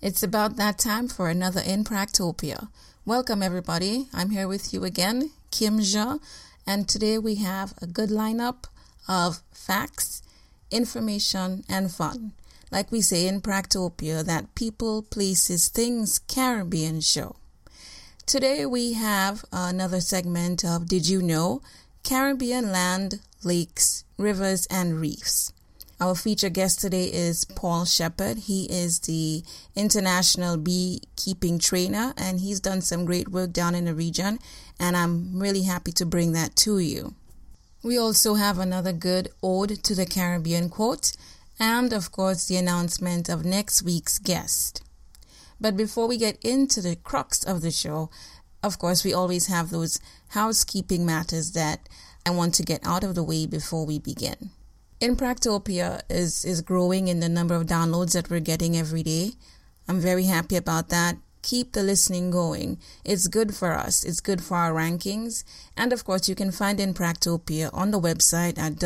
It's about that time for another In Practopia. Welcome, everybody. I'm here with you again, Kim Jha, and today we have a good lineup of facts, information, and fun. Like we say in Practopia, that people, places, things, Caribbean show. Today we have another segment of Did You Know? Caribbean land, lakes, rivers, and reefs. Our featured guest today is Paul Shepard. He is the international beekeeping trainer, and he's done some great work down in the region, and I'm really happy to bring that to you. We also have another good Ode to the Caribbean quote, and of course the announcement of next week's guest. But before we get into the crux of the show, of course we always have those housekeeping matters that I want to get out of the way before we begin. In Practopia is growing in the number of downloads that we're getting every day. I'm very happy about that. Keep the listening going. It's good for us. It's good for our rankings. And of course, you can find In Practopia on the website at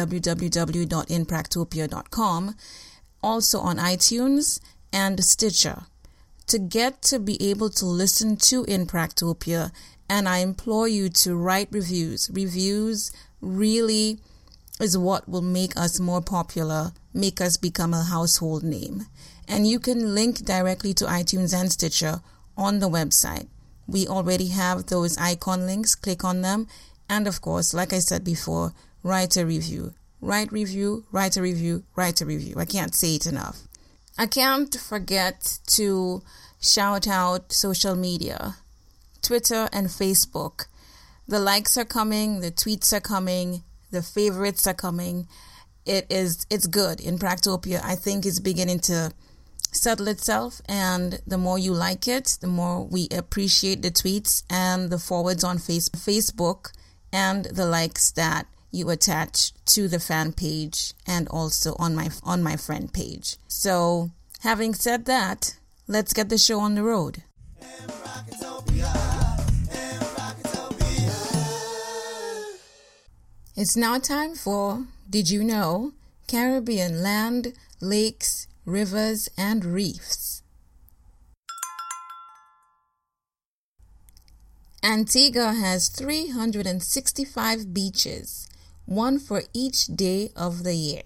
www.inpractopia.com, also on iTunes and Stitcher. To get to be able to listen to In Practopia, and I implore you to write reviews. Reviews really is what will make us more popular, make us become a household name. And you can link directly to iTunes and Stitcher on the website. We already have those icon links. Click on them. And of course, like I said before, write a review. Write review, write a review, write a review. I can't say it enough. I can't forget to shout out social media, Twitter and Facebook. The likes are coming, the tweets are coming, the favorites are coming. It's good. In Practopia, I think it's beginning to settle itself, and the more you like it, the more we appreciate the tweets and the forwards on Facebook and the likes that you attach to the fan page and also on my friend page. So, having said that, let's get the show on the road. It's now time for Did You Know? Caribbean land, lakes, rivers, and reefs. Antigua has 365 beaches, one for each day of the year.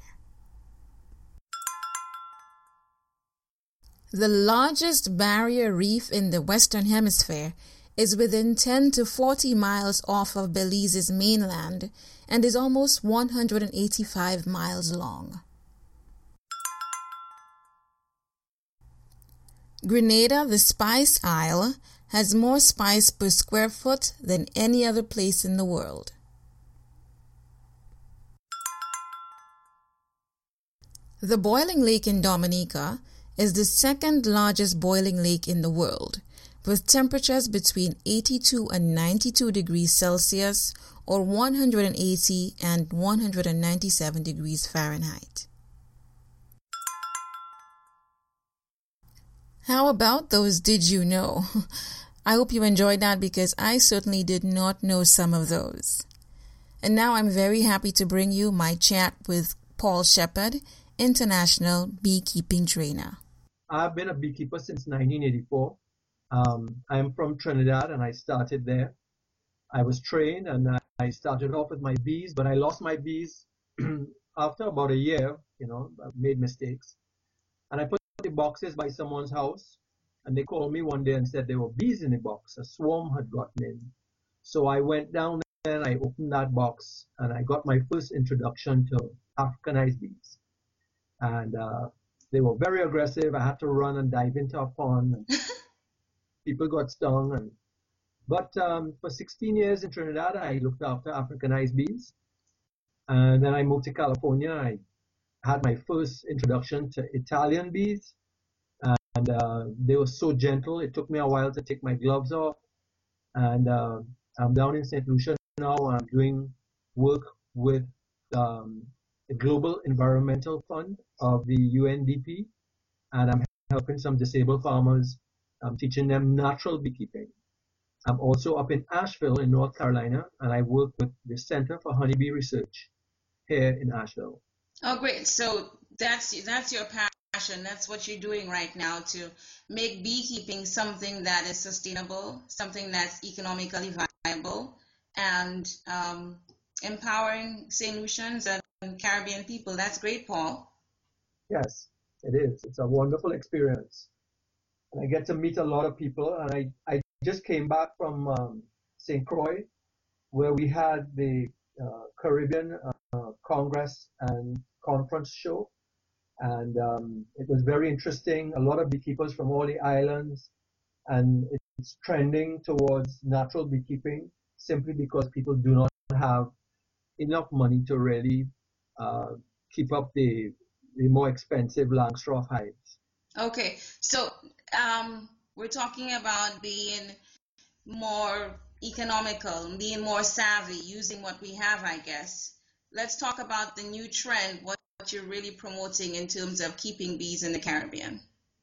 The largest barrier reef in the Western Hemisphere is within 10 to 40 miles off of Belize's mainland and is almost 185 miles long. Grenada, the Spice Isle, has more spice per square foot than any other place in the world. The Boiling Lake in Dominica is the second largest boiling lake in the world, with temperatures between 82 and 92 degrees Celsius or 180 and 197 degrees Fahrenheit. How about those Did You Know? I hope you enjoyed that because I certainly did not know some of those. And now I'm very happy to bring you my chat with Paul Shepard, international beekeeping trainer. I've been a beekeeper since 1984. I am from Trinidad and I started there. I was trained and I started off with my bees, but I lost my bees after about a year. I made mistakes. And I put the boxes by someone's house, and they called me one day and said there were bees in the box. A swarm had gotten in. So I went down there and I opened that box and I got my first introduction to Africanized bees. And they were very aggressive. I had to run and dive into a pond. And people got stung. But for 16 years in Trinidad, I looked after Africanized bees. And then I moved to California. I had my first introduction to Italian bees. And they were so gentle. It took me a while to take my gloves off. And I'm down in St. Lucia now. I'm doing work with the Global Environmental Fund of the UNDP. And I'm helping some disabled farmers. I'm teaching them natural beekeeping. I'm also up in Asheville in North Carolina, and I work with the Center for Honeybee Research here in Asheville. Oh, great. So that's your passion. passion. That's what you're doing right now to make beekeeping something that is sustainable, something that's economically viable, and empowering St. Lucians and Caribbean people. That's great, Paul. Yes, it is. It's a wonderful experience. And I get to meet a lot of people. And I just came back from St. Croix, where we had the Caribbean Congress and Conference show. And it was very interesting. A lot of beekeepers from all the islands. And it's trending towards natural beekeeping simply because people do not have enough money to really keep up the more expensive Langstroth hives. Okay, so we're talking about being more economical, being more savvy, using what we have, I guess. Let's talk about the new trend, what you're really promoting in terms of keeping bees in the Caribbean.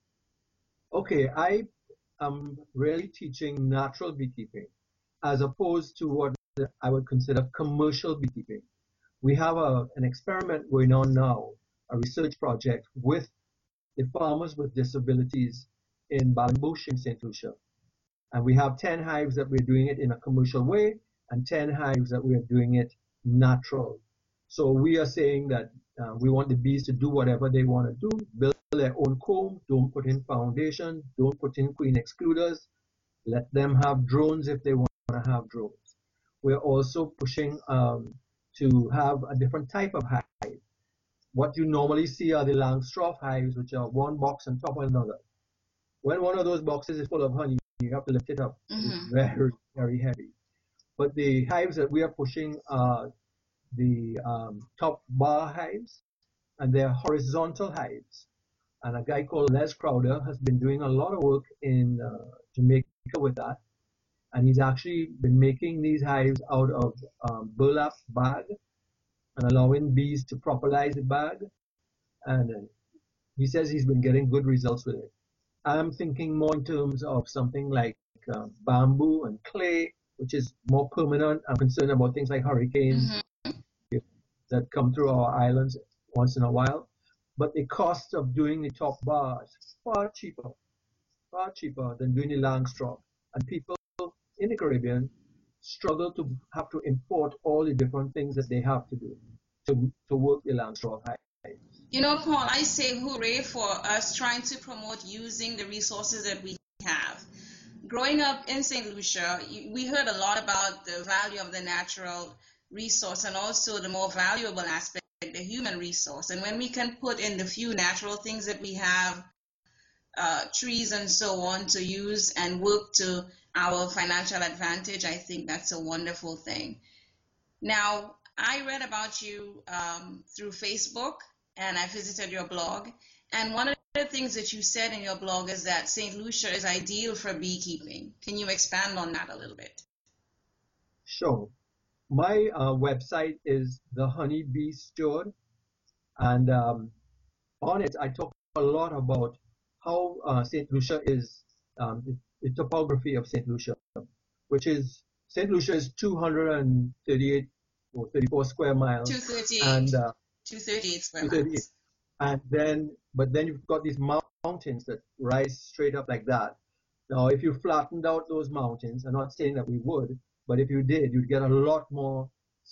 Okay, I am really teaching natural beekeeping as opposed to what I would consider commercial beekeeping. We have an experiment going on now, a research project with the farmers with disabilities in Balinbush in St. Lucia. And we have 10 hives that we're doing it in a commercial way and 10 hives that we're doing it natural. So we are saying that we want the bees to do whatever they want to do, build their own comb, don't put in foundation, don't put in queen excluders, let them have drones if they want to have drones. We're also pushing to have a different type of hive. What you normally see are the Langstroth hives, which are one box on top of another. When one of those boxes is full of honey, you have to lift it up. It's very, very heavy. But the hives that we are pushing are the top bar hives, and they're horizontal hives. And a guy called Les Crowder has been doing a lot of work in Jamaica with that. And he's actually been making these hives out of burlap bag and allowing bees to properlize the bag. And he says he's been getting good results with it. I'm thinking more in terms of something like bamboo and clay, which is more permanent. I'm concerned about things like hurricanes that come through our islands once in a while. But the cost of doing the top bars is far cheaper than doing the Langstroth. And people in the Caribbean struggle to have to import all the different things that they have to do to work the Langstroth hive. You know, Paul, I say hooray for us trying to promote using the resources that we have. Growing up in St. Lucia, we heard a lot about the value of the natural resource and also the more valuable aspect, the human resource. And when we can put in the few natural things that we have, trees and so on, to use and work to our financial advantage, I think that's a wonderful thing. Now, I read about you through Facebook, and I visited your blog. And one of the things that you said in your blog is that St. Lucia is ideal for beekeeping. Can you expand on that a little bit? Sure. My website is The Honey Bee Steward, and on it I talk a lot about how St. Lucia is, the topography of St. Lucia, which is, St. Lucia is 238 or 34 square miles. 238. And 238 square miles. And then you've got these mountains that rise straight up like that. Now, if you flattened out those mountains, I'm not saying that we would, but if you did, you'd get a lot more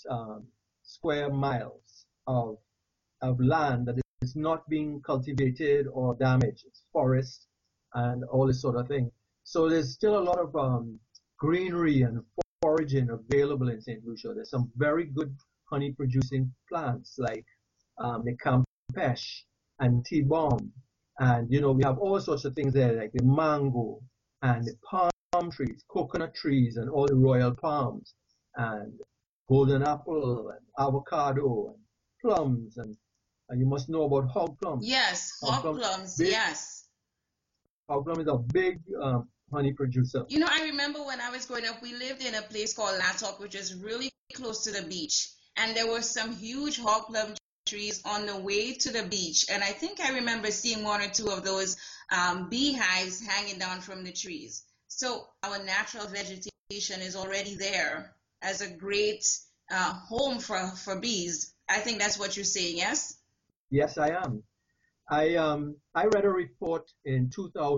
square miles of land that is not being cultivated or damaged. It's forest and all this sort of thing. So there's still a lot of greenery and foraging available in St. Lucia. There's some very good honey producing plants like the campeche and tea balm. And, you know, we have all sorts of things there like the mango and the palm trees, coconut trees and all the royal palms and golden apple and avocado and plums. And you must know about hog plums. Yes, hog plums, yes. Hog plum is a big honey producer. You know, I remember when I was growing up, we lived in a place called Latok, which is really close to the beach. And there were some huge hog plum trees on the way to the beach. And I think I remember seeing one or two of those beehives hanging down from the trees. So our natural vegetation is already there as a great home for bees. I think that's what you're saying, yes? Yes, I am. I read a report in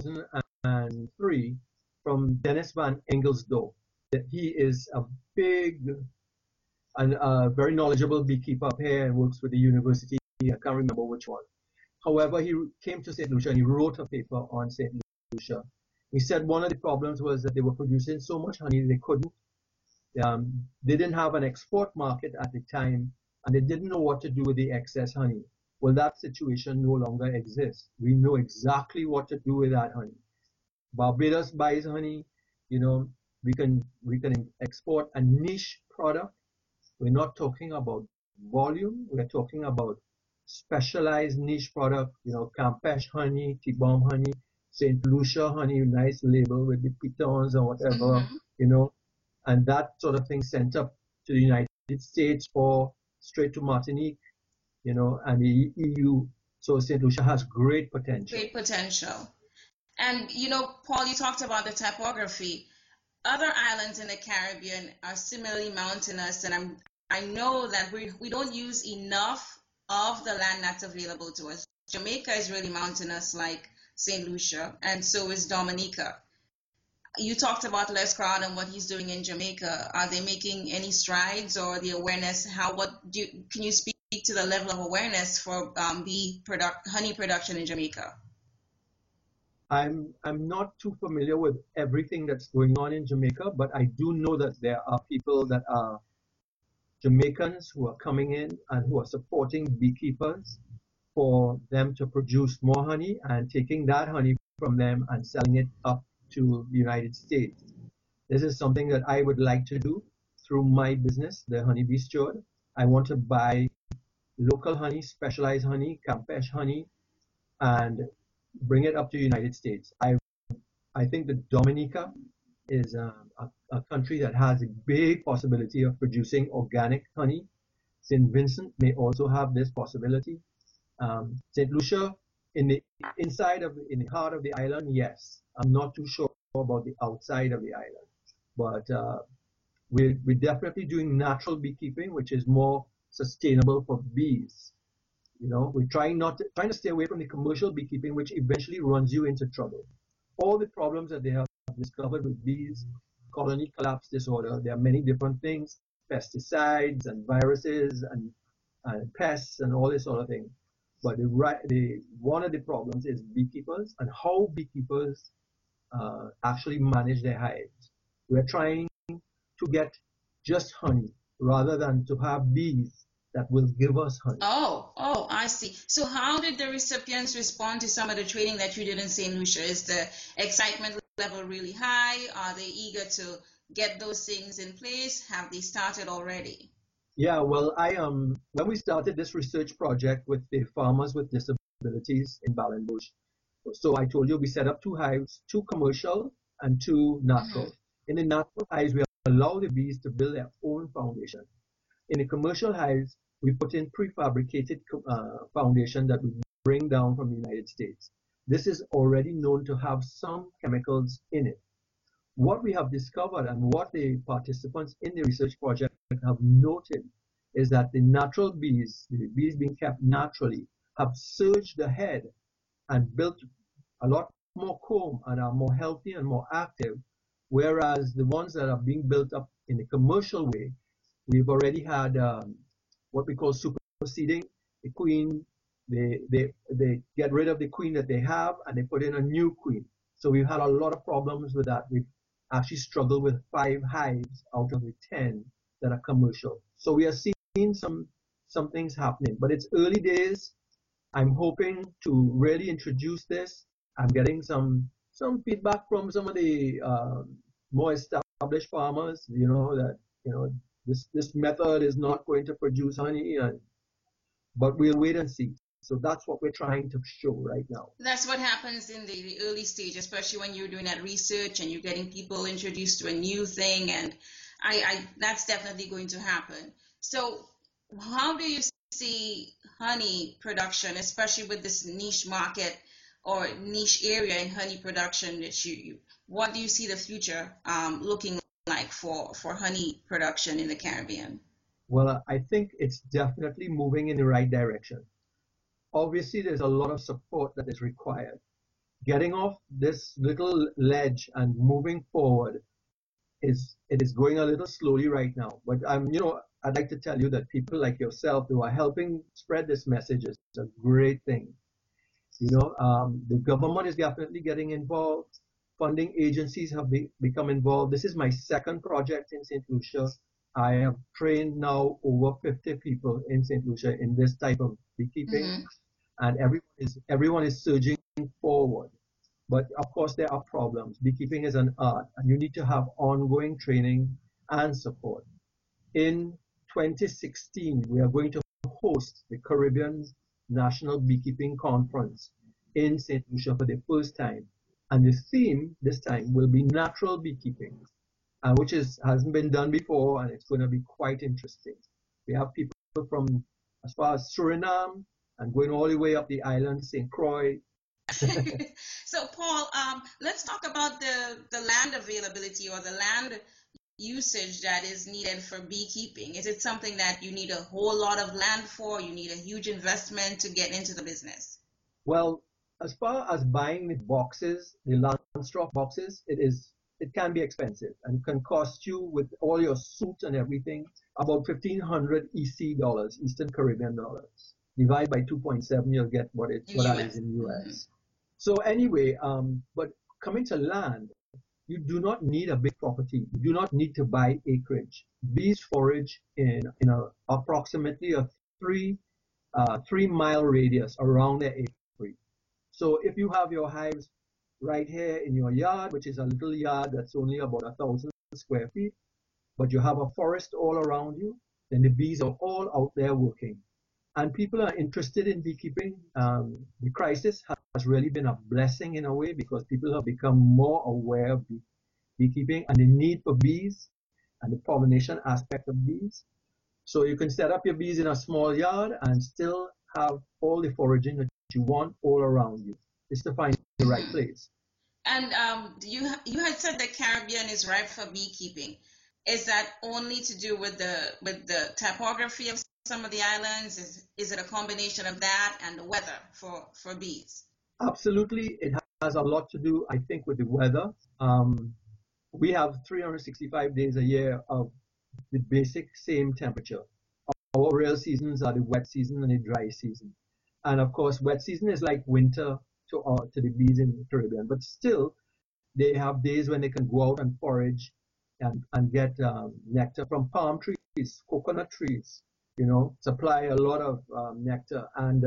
2003 from Dennis van Engelsdorf that he is a big and very knowledgeable beekeeper up here and works with the university. I can't remember which one. However, he came to St. Lucia and he wrote a paper on St. Lucia. He said one of the problems was that they were producing so much honey they couldn't. They didn't have an export market at the time, and they didn't know what to do with the excess honey. Well, that situation no longer exists. We know exactly what to do with that honey. Barbados buys honey. You know, we can export a niche product. We're not talking about volume. We're talking about specialized niche product. You know, Campeche honey, T-bomb honey, St. Lucia honey, nice label with the pitons and whatever. You know, and that sort of thing sent up to the United States or straight to Martinique, you know, and the EU. So St. Lucia has great potential. Great potential. And, you know, Paul, you talked about the topography. Other islands in the Caribbean are similarly mountainous, and I know that we don't use enough of the land that's available to us. Jamaica is really mountainous like St. Lucia, and so is Dominica. You talked about Les Crowd and what he's doing in Jamaica. Are they making any strides, or the awareness? Can you speak to the level of awareness for honey production in Jamaica? I'm not too familiar with everything that's going on in Jamaica, but I do know that there are people that are Jamaicans who are coming in and who are supporting beekeepers for them to produce more honey and taking that honey from them and selling it up to the United States. This is something that I would like to do through my business, the Honeybee Steward. I want to buy local honey, specialized honey, Campeche honey, and bring it up to the United States. I think that Dominica is a country that has a big possibility of producing organic honey. St. Vincent may also have this possibility. St. Lucia, in the heart of the island, yes. I'm not too sure about the outside of the island, but we're definitely doing natural beekeeping, which is more sustainable for bees. You know, we're trying to stay away from the commercial beekeeping, which eventually runs you into trouble. All the problems that they have discovered with bees, colony collapse disorder, there are many different things, pesticides and viruses and pests and all this sort of thing. But one of the problems is beekeepers and how beekeepers actually manage their hives. We're trying to get just honey rather than to have bees that will give us honey. Oh, I see. So how did the recipients respond to some of the training that you did in St. Lucia? Is the excitement level really high? Are they eager to get those things in place? Have they started already? Yeah, well, when we started this research project with the farmers with disabilities in Balenbush, so I told you we set up 2 hives, 2 commercial and 2 natural. In the natural hives, we allow the bees to build their own foundation. In the commercial hives, we put in prefabricated foundation that we bring down from the United States. This is already known to have some chemicals in it. What we have discovered and what the participants in the research project have noted is that the natural bees, the bees being kept naturally, have surged ahead and built a lot more comb and are more healthy and more active, whereas the ones that are being built up in the commercial way, we've already had what we call superseding the queen. They get rid of the queen that they have and they put in a new queen. So we've had a lot of problems with that. We've actually struggled with 5 hives out of the 10 that are commercial. So we are seeing some things happening, but it's early days. I'm hoping to really introduce this. I'm getting some feedback from some of the more established farmers, you know, that, you know, this method is not going to produce honey, but we'll wait and see. So that's what we're trying to show right now. That's what happens in the early stage, especially when you're doing that research and you're getting people introduced to a new thing, and that's definitely going to happen. So how do you see honey production, especially with this niche market or niche area in honey production that what do you see the future looking like for honey production in the Caribbean? Well, I think it's definitely moving in the right direction. obviously there's a lot of support that is required. Getting off this little ledge and moving forward it is going a little slowly right now. But I'd like to tell you that people like yourself who are helping spread this message is a great thing. The government is definitely getting involved. Funding agencies have become involved. This is my second project in St. Lucia. I have trained now over 50 people in St. Lucia in this type of beekeeping, and everyone is surging forward. But of course, there are problems. Beekeeping is an art, and you need to have ongoing training and support. In 2016, we are going to host the Caribbean National Beekeeping Conference in St. Lucia for the first time. And the theme this time will be natural beekeeping, which hasn't been done before, and it's going to be quite interesting. We have people from as far as Suriname and going all the way up the island, St. Croix. So, Paul, let's talk about the land availability or the land usage that is needed for beekeeping. Is it something that you need a whole lot of land for? You need a huge investment to get into the business? Well, as far as buying the boxes, the Lansdorff boxes, it can be expensive and can cost you, with all your suit and everything, about 1,500 EC dollars, Eastern Caribbean dollars. Divide by 2.7, you'll get what that is in US. Mm-hmm. So anyway, but coming to land, you do not need a big property. You do not need to buy acreage. Bees forage in approximately a 3-mile radius around their apiary. So if you have your hives right here in your yard, which is a little yard that's only about 1,000 square feet, but you have a forest all around you, then the bees are all out there working. And people are interested in beekeeping. The crisis has really been a blessing in a way, because people have become more aware of beekeeping and the need for bees and the pollination aspect of bees. So you can set up your bees in a small yard and still have all the foraging that you want all around you. It's to find the right place. And you had said the Caribbean is ripe for beekeeping. Is that only to do with the topography of some of the islands? Is it a combination of that and the weather for bees? Absolutely. It has a lot to do, I think, with the weather. We have 365 days a year of the basic same temperature. Our real seasons are the wet season and the dry season. And of course, wet season is like winter to the bees in the Caribbean. But still, they have days when they can go out and forage and get nectar from palm trees, coconut trees, supply a lot of nectar. And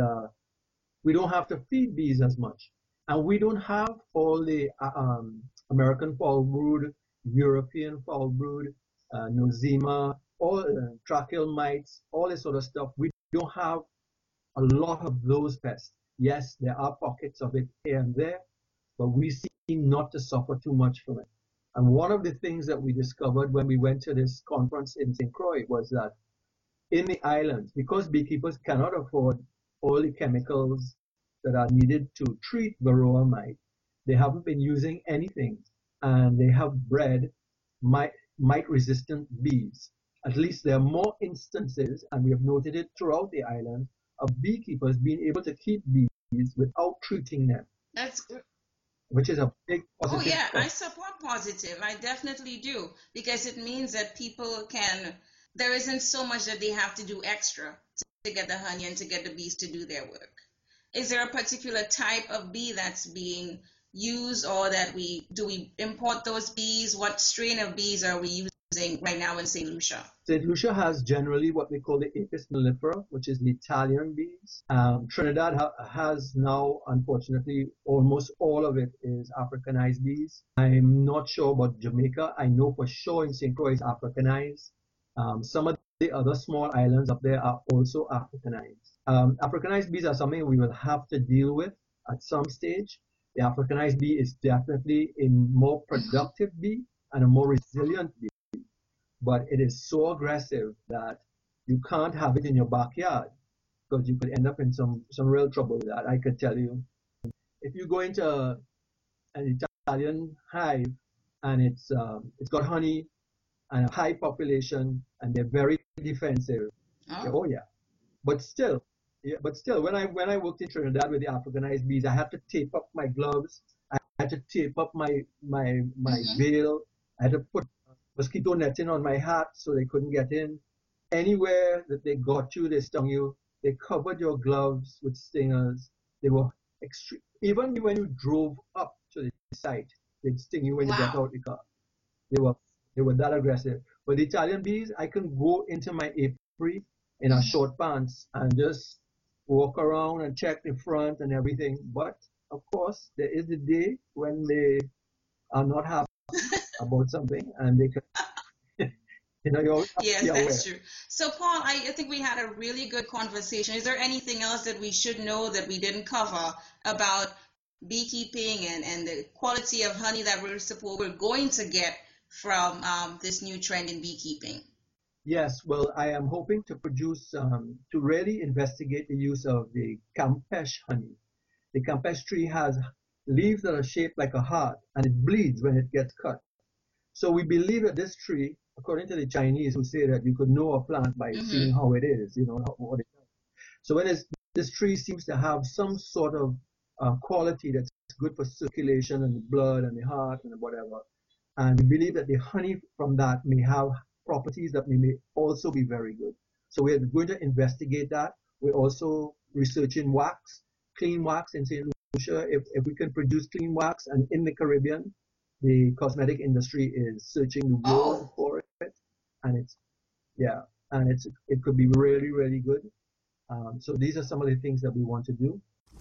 we don't have to feed bees as much. And we don't have all the American foul brood, European foul brood, nosema, all tracheal mites, all this sort of stuff. We don't have a lot of those pests. Yes, there are pockets of it here and there, but we seem not to suffer too much from it. And one of the things that we discovered when we went to this conference in St. Croix was that in the islands, because beekeepers cannot afford all the chemicals that are needed to treat varroa mite, they haven't been using anything, and they have bred mite-resistant bees. At least there are more instances, and we have noted it throughout the island, of beekeepers being able to keep bees without treating them. That's good. Which is a big positive. Oh yeah, I support positive. I definitely do, because it means that people there isn't so much that they have to do extra to get the honey and to get the bees to do their work. Is there a particular type of bee that's being used, or that we import those bees? What strain of bees are we using right now in St. Lucia? St. Lucia has generally what we call the Apis mellifera, which is the Italian bees. Trinidad has now, unfortunately, almost all of it is Africanized bees. I'm not sure about Jamaica. I know for sure in St. Croix is Africanized. Some of the other small islands up there are also Africanized. Africanized bees are something we will have to deal with at some stage. The Africanized bee is definitely a more productive bee and a more resilient bee, but it is so aggressive that you can't have it in your backyard, because you could end up in some real trouble with that. I could tell you, if you go into an Italian hive and it's got honey and a high population and they're very defensive, oh yeah, but still Yeah, but still, when I worked in Trinidad with the Africanized bees, I had to tape up my gloves. I had to tape up my Mm-hmm. veil. I had to put mosquito netting on my hat so they couldn't get in. Anywhere that they got you, they stung you. They covered your gloves with stingers. They were extreme. Even when you drove up to the site, they'd sting you when you got Wow. out the car. They were they were that aggressive. But the Italian bees, I can go into my apiary in a Mm-hmm. short pants and just walk around and check the front and everything. But of course, there is the day when they are not happy about something, and they can, you always have to be Yes, that's aware. true. So, Paul, I think we had a really good conversation. Is there anything else that we should know that we didn't cover about beekeeping and the quality of honey that we're going to get from this new trend in beekeeping? Yes, well, I am hoping to produce, to really investigate the use of the Campeche honey. The Campeche tree has leaves that are shaped like a heart, and it bleeds when it gets cut. So we believe that this tree, according to the Chinese who say that you could know a plant by Mm-hmm. seeing how it is, what it does. So this tree seems to have some sort of quality that's good for circulation and the blood and the heart and whatever. And we believe that the honey from that may have properties that may also be very good. So we're going to investigate that. We're also researching wax, clean wax in St. Lucia. If we can produce clean wax, and in the Caribbean, the cosmetic industry is searching the world Oh, for it, and yeah, and it could be really, really good. So these are some of the things that we want to do.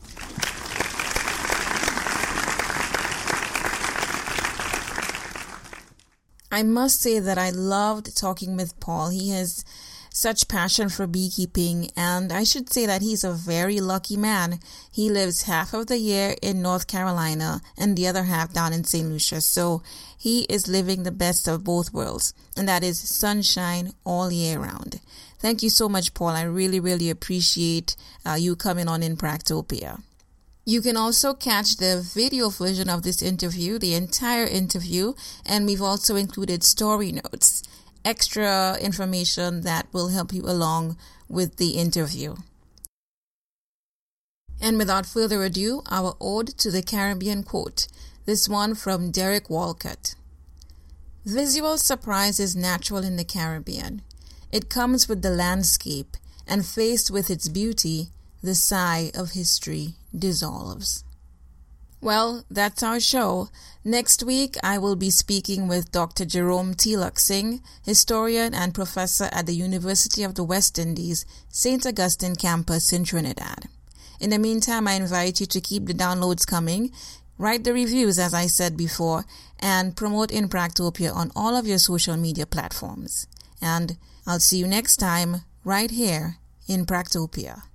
I must say that I loved talking with Paul. He has such passion for beekeeping, and I should say that he's a very lucky man. He lives half of the year in North Carolina and the other half down in St. Lucia. So he is living the best of both worlds, and that is sunshine all year round. Thank you so much, Paul. I really, really appreciate you coming on in Practopia. You can also catch the video version of this interview, the entire interview, and we've also included story notes, extra information that will help you along with the interview. And without further ado, our ode to the Caribbean quote, this one from Derek Walcott. Visual surprise is natural in the Caribbean. It comes with the landscape, and faced with its beauty, the sigh of history dissolves. Well, that's our show. Next week, I will be speaking with Dr. Jerome Tilak-Singh, historian and professor at the University of the West Indies, St. Augustine campus in Trinidad. In the meantime, I invite you to keep the downloads coming, write the reviews as I said before, and promote In Practopia on all of your social media platforms. And I'll see you next time, right here in Practopia.